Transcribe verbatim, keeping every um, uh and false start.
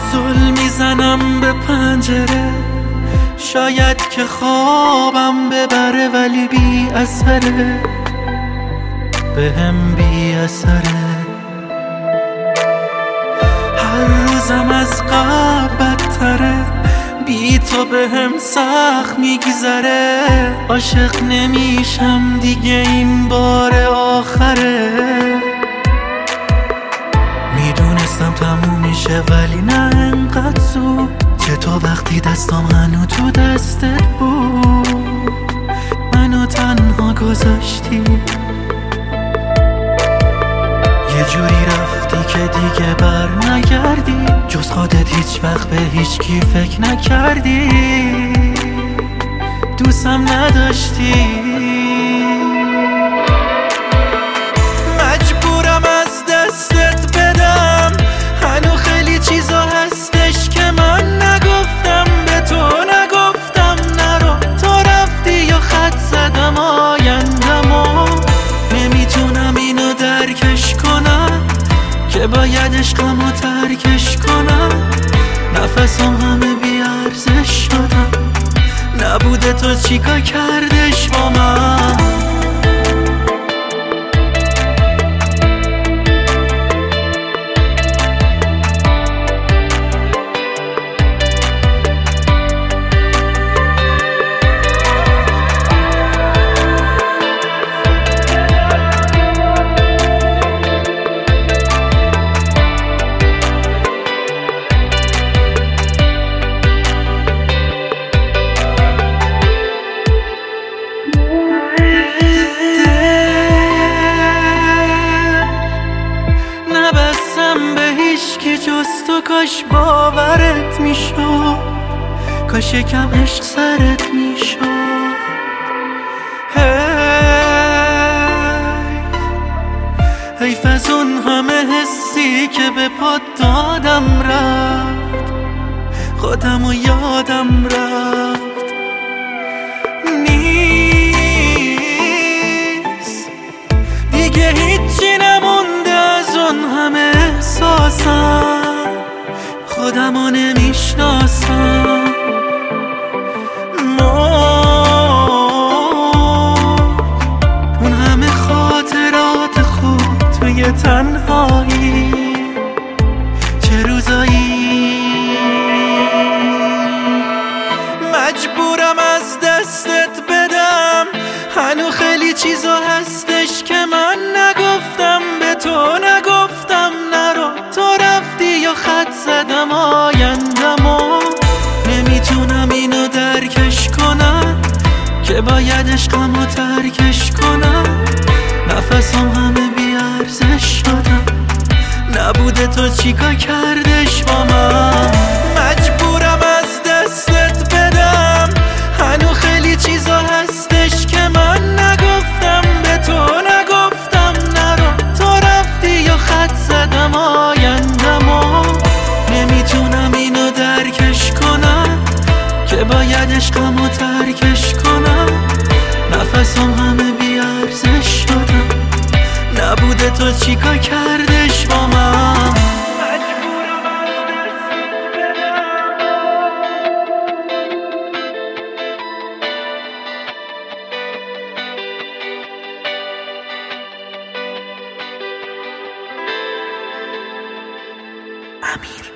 زل میزنم به پنجره، شاید که خوابم ببره ولی بی اثره، به هم بی اثره. هر روزم از قبل بدتره، بی تو به هم سخت میگذره. عاشق نمیشم دیگه، این بار آخره. میدونستم تموم میشه ولی نه انقدر زود. چطور وقتی دستم هنو تو دستت بود، منو تنها گذاشتی. یه جوری رفتی که دیگه بر نگردی، جز خودت هیچ وقت به هیچ کی فکر نکردی. دوستم نداشتی. مجبورم از دستت بدم، هنو خیلی چیزا هستش که من نگفتم، به تو نگفتم نرو. تو رفتی یا خط زدم آیندمو، نمیتونم اینو درکش کنم که باید عشقمو ترکش کنم. نفسم همه بیارزش شدم، نبوده تو چیکار کردش با من. جز تو کاش باورت میشد، کاش یکم عشق سرت میشد. حیف از اون همه حسی که به پات دادم رفت، خودم و یادم رفت. نیست دیگه هیچی نمونده از اون همه احساسم، خودمو نمیشناسم. اون همه خاطرات خوب توی تنهایی، چه روزایی. مجبورم از دستت بدم، هنو خیلی چیزا هستش که من نگفتم، به تو نگفتم نرو. تو رفتی یا خط زدم آیندمو، نمیتونم اینو درکش کنم که باید عشقمو ترکش کنم. نفسم همه بیارزش شدم، نبوده تو چیکار کردش با من. مجبورم از دستت بدم، هنو خیلی چیزا هستش که من نگفتم، به تو نگفتم نرو. تو رفتی یا خط زدم آیندمو، نمیتونم اینو درکش کنم که باید عشقمو ترکش کنم. نفسم همه بیارزش شدم، نبوده تو چیکار کردش با من. امیر